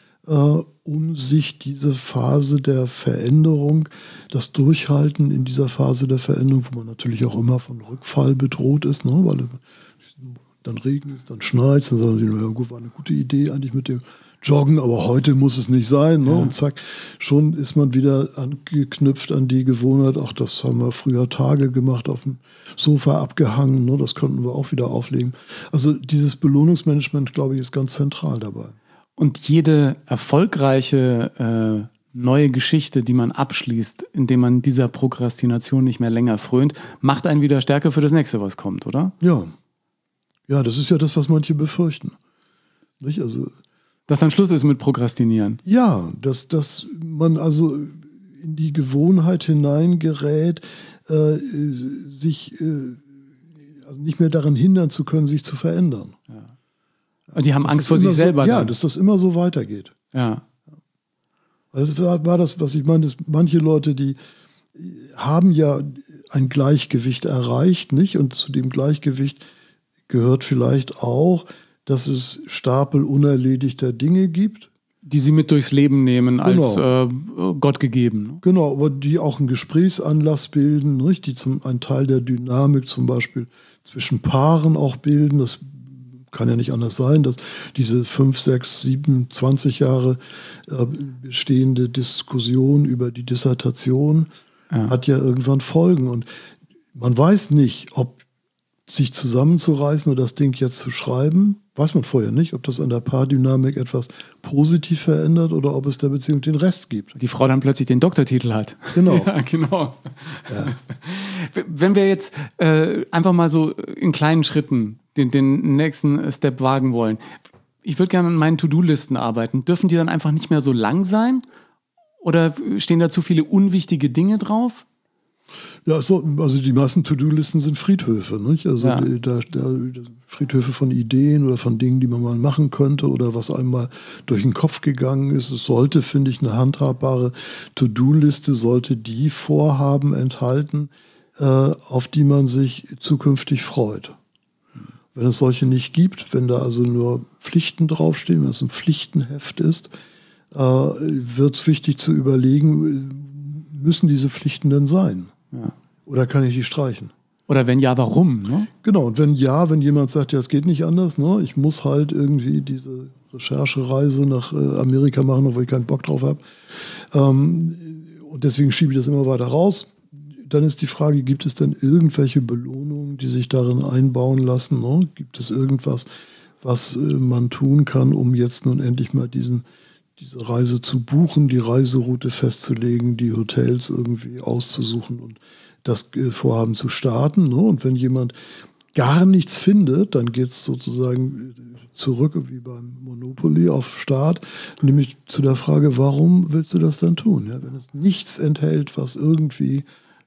um sich diese Phase der Veränderung, das Durchhalten in dieser Phase der Veränderung, wo man natürlich auch immer von Rückfall bedroht ist, ne? Weil dann regnet es, dann schneit es, dann sagen die, ja gut, war eine gute Idee eigentlich mit dem Joggen, aber heute muss es nicht sein. Ne? Ja. Und zack, schon ist man wieder angeknüpft an die Gewohnheit, ach, das haben wir früher Tage gemacht, auf dem Sofa abgehangen, ne? Das könnten wir auch wieder auflegen. Also dieses Belohnungsmanagement, glaube ich, ist ganz zentral dabei. Und jede erfolgreiche neue Geschichte, die man abschließt, indem man dieser Prokrastination nicht mehr länger frönt, macht einen wieder stärker für das nächste, was kommt, oder? Ja. Ja, das ist ja das, was manche befürchten. Nicht? Also dass dann Schluss ist mit Prokrastinieren. Ja, dass man also in die Gewohnheit hineingerät, sich also nicht mehr daran hindern zu können, sich zu verändern. Ja. Und die haben Angst vor sich selber. Ja, dass das immer so weitergeht. Ja. Das war das, was ich meine, dass manche Leute, die haben ja ein Gleichgewicht erreicht, nicht? Und zu dem Gleichgewicht gehört vielleicht auch, dass es Stapel unerledigter Dinge gibt. Die sie mit durchs Leben nehmen, als Gott gegeben. Ne? Genau, aber die auch einen Gesprächsanlass bilden, nicht? Die einen Teil der Dynamik zum Beispiel zwischen Paaren auch bilden. Das kann ja nicht anders sein, dass diese 5, 6, 7, 20 Jahre bestehende Diskussion über die Dissertation hat ja irgendwann Folgen. Und man weiß nicht, ob sich zusammenzureißen oder das Ding jetzt zu schreiben, weiß man vorher nicht, ob das an der Paardynamik etwas positiv verändert oder ob es der Beziehung den Rest gibt. Die Frau dann plötzlich den Doktortitel hat. Genau. Ja, genau. Ja. Wenn wir jetzt einfach mal so in kleinen Schritten den nächsten Step wagen wollen. Ich würde gerne an meinen To-Do-Listen arbeiten. Dürfen die dann einfach nicht mehr so lang sein? Oder stehen da zu viele unwichtige Dinge drauf? Ja, also die meisten To-Do-Listen sind Friedhöfe, nicht? Also Friedhöfe von Ideen oder von Dingen, die man mal machen könnte oder was einmal durch den Kopf gegangen ist. Es sollte, finde ich, eine handhabbare To-Do-Liste sollte die Vorhaben enthalten, auf die man sich zukünftig freut. Wenn es solche nicht gibt, wenn da also nur Pflichten draufstehen, wenn es ein Pflichtenheft ist, wird es wichtig zu überlegen, müssen diese Pflichten denn sein? Ja. Oder kann ich die streichen? Oder wenn ja, warum? Ne? Genau, und wenn jemand sagt, ja, es geht nicht anders, ne? Ich muss halt irgendwie diese Recherchereise nach Amerika machen, obwohl ich keinen Bock drauf habe. Und deswegen schiebe ich das immer weiter raus. Dann ist die Frage, gibt es denn irgendwelche Belohnungen, die sich darin einbauen lassen? Ne? Gibt es irgendwas, was man tun kann, um jetzt nun endlich mal diese Reise zu buchen, die Reiseroute festzulegen, die Hotels irgendwie auszusuchen und das Vorhaben zu starten. Ne? Und wenn jemand gar nichts findet, dann geht es sozusagen zurück wie beim Monopoly auf Start, nämlich zu der Frage, warum willst du das dann tun? Ja, wenn es nichts enthält, was irgendwie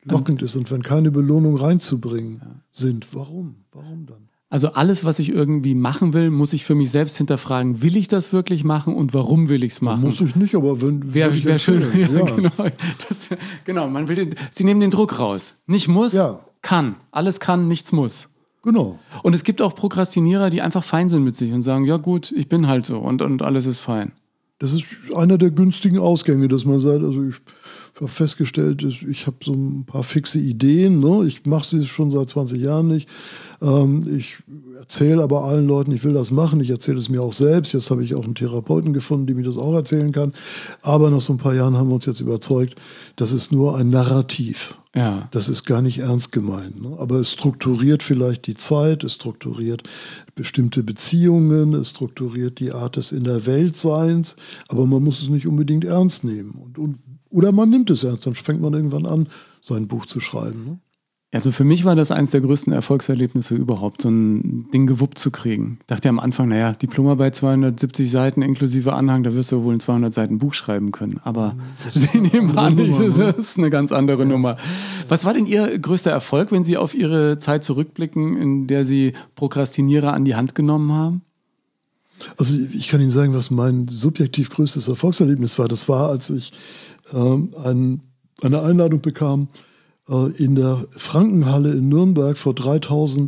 lockend ist und wenn keine Belohnung reinzubringen sind. Warum? Warum dann? Also alles, was ich irgendwie machen will, muss ich für mich selbst hinterfragen, will ich das wirklich machen und warum will ich es machen? Muss ich nicht, aber wenn wäre schön. Ja. Genau, sie nehmen den Druck raus. Nicht muss, kann. Alles kann, nichts muss. Genau. Und es gibt auch Prokrastinierer, die einfach fein sind mit sich und sagen, ja gut, ich bin halt so und alles ist fein. Das ist einer der günstigen Ausgänge, dass man sagt, also ich habe festgestellt, ich habe so ein paar fixe Ideen, ne? Ich mache sie schon seit 20 Jahren nicht. Ich erzähle aber allen Leuten, ich will das machen, ich erzähle es mir auch selbst. Jetzt habe ich auch einen Therapeuten gefunden, der mir das auch erzählen kann. Aber nach so ein paar Jahren haben wir uns jetzt überzeugt, das ist nur ein Narrativ. Ja. Das ist gar nicht ernst gemeint. Ne? Aber es strukturiert vielleicht die Zeit, es strukturiert bestimmte Beziehungen, es strukturiert die Art des In-der-Welt-Seins. Aber man muss es nicht unbedingt ernst nehmen. Oder man nimmt es ernst, dann fängt man irgendwann an, sein Buch zu schreiben. Ne? Also für mich war das eines der größten Erfolgserlebnisse überhaupt, so ein Ding gewuppt zu kriegen. Ich dachte ja am Anfang, Diplomarbeit 270 Seiten inklusive Anhang, da wirst du wohl ein 200 Seiten Buch schreiben können. Aber sie nehmen an, das ist eine ganz andere Nummer. Was war denn Ihr größter Erfolg, wenn Sie auf Ihre Zeit zurückblicken, in der Sie Prokrastinierer an die Hand genommen haben? Also ich kann Ihnen sagen, was mein subjektiv größtes Erfolgserlebnis war. Das war, als ich eine Einladung bekam, in der Frankenhalle in Nürnberg vor 3000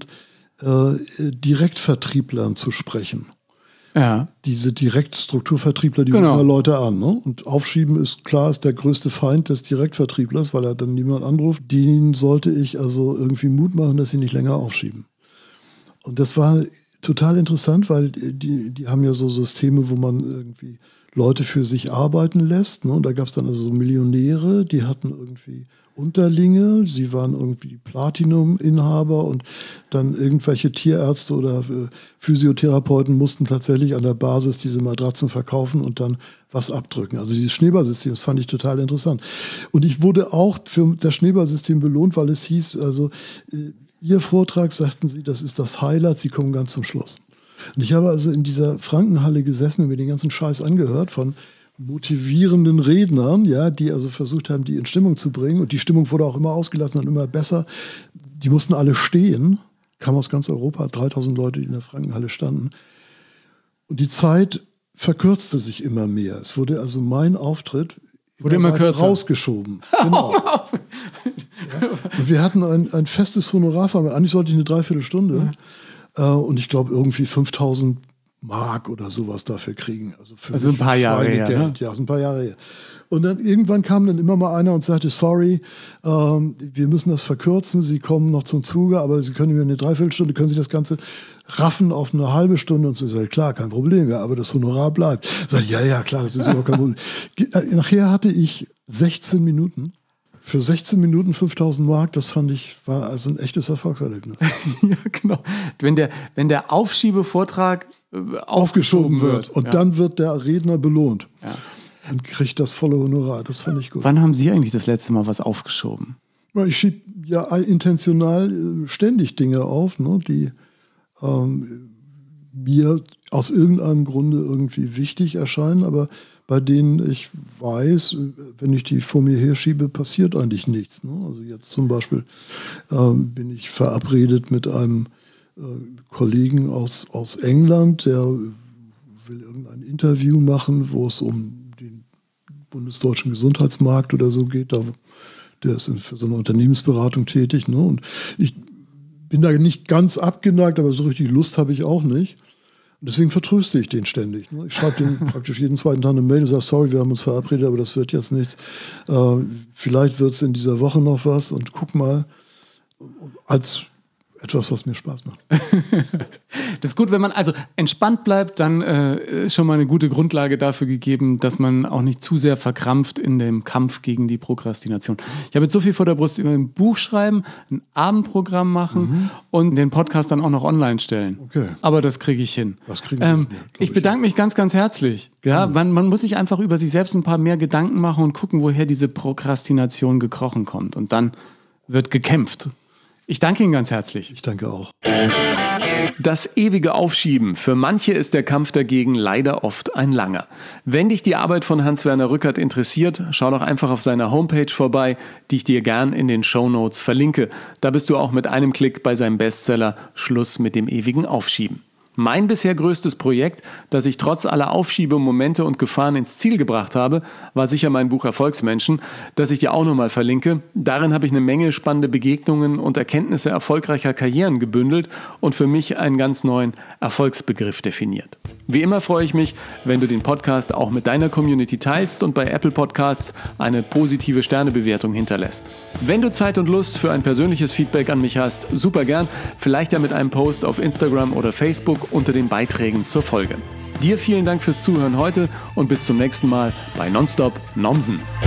Direktvertrieblern zu sprechen. Ja. Diese Direktstrukturvertriebler, die rufen ja Leute an. Ne? Und Aufschieben ist der größte Feind des Direktvertrieblers, weil er dann niemand anruft. Denen sollte ich also irgendwie Mut machen, dass sie nicht länger aufschieben. Und das war total interessant, weil die haben ja so Systeme, wo man irgendwie Leute für sich arbeiten lässt. Ne? Und da gab es dann also so Millionäre, die hatten irgendwie Unterlinge, sie waren irgendwie Platinum-Inhaber und dann irgendwelche Tierärzte oder Physiotherapeuten mussten tatsächlich an der Basis diese Matratzen verkaufen und dann was abdrücken. Also dieses Schneeballsystem, das fand ich total interessant. Und ich wurde auch für das Schneeballsystem belohnt, weil es hieß, also Ihr Vortrag, sagten Sie, das ist das Highlight, Sie kommen ganz zum Schluss. Und ich habe also in dieser Frankenhalle gesessen und mir den ganzen Scheiß angehört von motivierenden Rednern, ja, die also versucht haben, die in Stimmung zu bringen. Und die Stimmung wurde auch immer ausgelassen und immer besser. Die mussten alle stehen, kam aus ganz Europa, 3000 Leute, die in der Frankenhalle standen. Und die Zeit verkürzte sich immer mehr. Es wurde also mein Auftritt immer kürzer rausgeschoben. Genau. Ja. Und wir hatten ein festes Honorar, eigentlich sollte ich eine Dreiviertelstunde. Und ich glaube irgendwie 5000 Mark oder sowas dafür kriegen. Also ein paar Jahre her. Ne? Ja, ein paar Jahre her. Und dann irgendwann kam dann immer mal einer und sagte, sorry, wir müssen das verkürzen, Sie kommen noch zum Zuge, aber Sie können mir eine Dreiviertelstunde, können Sie das Ganze raffen auf eine halbe Stunde? Und so, ich sage, klar, kein Problem, ja, aber das Honorar bleibt. Ich sage, ja, klar, das ist überhaupt kein Problem. Nachher hatte ich 16 Minuten. Für 16 Minuten 5000 Mark, das fand ich, war also ein echtes Erfolgserlebnis. Ja, genau. Wenn der Aufschiebevortrag aufgeschoben wird. Und dann wird der Redner belohnt. Ja. Und kriegt das volle Honorar. Das fand ich gut. Wann haben Sie eigentlich das letzte Mal was aufgeschoben? Ich schiebe ja intentional ständig Dinge auf, ne, die mir aus irgendeinem Grunde irgendwie wichtig erscheinen, aber bei denen ich weiß, wenn ich die vor mir herschiebe, passiert eigentlich nichts. Ne? Also jetzt zum Beispiel bin ich verabredet mit einem Kollegen aus England, der will irgendein Interview machen, wo es um den bundesdeutschen Gesundheitsmarkt oder so geht. Der ist für so eine Unternehmensberatung tätig. Ne? Und ich bin da nicht ganz abgeneigt, aber so richtig Lust habe ich auch nicht. Und deswegen vertröste ich den ständig. Ne? Ich schreibe dem praktisch jeden zweiten Tag eine Mail und sage, sorry, wir haben uns verabredet, aber das wird jetzt nichts. Vielleicht wird es in dieser Woche noch was und guck mal, als etwas, was mir Spaß macht. Das ist gut, wenn man also entspannt bleibt, dann ist schon mal eine gute Grundlage dafür gegeben, dass man auch nicht zu sehr verkrampft in dem Kampf gegen die Prokrastination. Ich habe jetzt so viel vor der Brust, über ein Buch schreiben, ein Abendprogramm machen und den Podcast dann auch noch online stellen. Okay. Aber das kriege ich hin. Das kriegen wir hin, ich bedanke mich ganz, ganz herzlich. Ja, man muss sich einfach über sich selbst ein paar mehr Gedanken machen und gucken, woher diese Prokrastination gekrochen kommt. Und dann wird gekämpft. Ich danke Ihnen ganz herzlich. Ich danke auch. Das ewige Aufschieben. Für manche ist der Kampf dagegen leider oft ein langer. Wenn dich die Arbeit von Hans-Werner Rückert interessiert, schau doch einfach auf seiner Homepage vorbei, die ich dir gern in den Shownotes verlinke. Da bist du auch mit einem Klick bei seinem Bestseller Schluss mit dem ewigen Aufschieben. Mein bisher größtes Projekt, das ich trotz aller Aufschiebemomente und Gefahren ins Ziel gebracht habe, war sicher mein Buch Erfolgsmenschen, das ich dir auch nochmal verlinke. Darin habe ich eine Menge spannende Begegnungen und Erkenntnisse erfolgreicher Karrieren gebündelt und für mich einen ganz neuen Erfolgsbegriff definiert. Wie immer freue ich mich, wenn du den Podcast auch mit deiner Community teilst und bei Apple Podcasts eine positive Sternebewertung hinterlässt. Wenn du Zeit und Lust für ein persönliches Feedback an mich hast, super gern, vielleicht ja mit einem Post auf Instagram oder Facebook unter den Beiträgen zur Folge. Dir vielen Dank fürs Zuhören heute und bis zum nächsten Mal bei Nonstop Nomsen.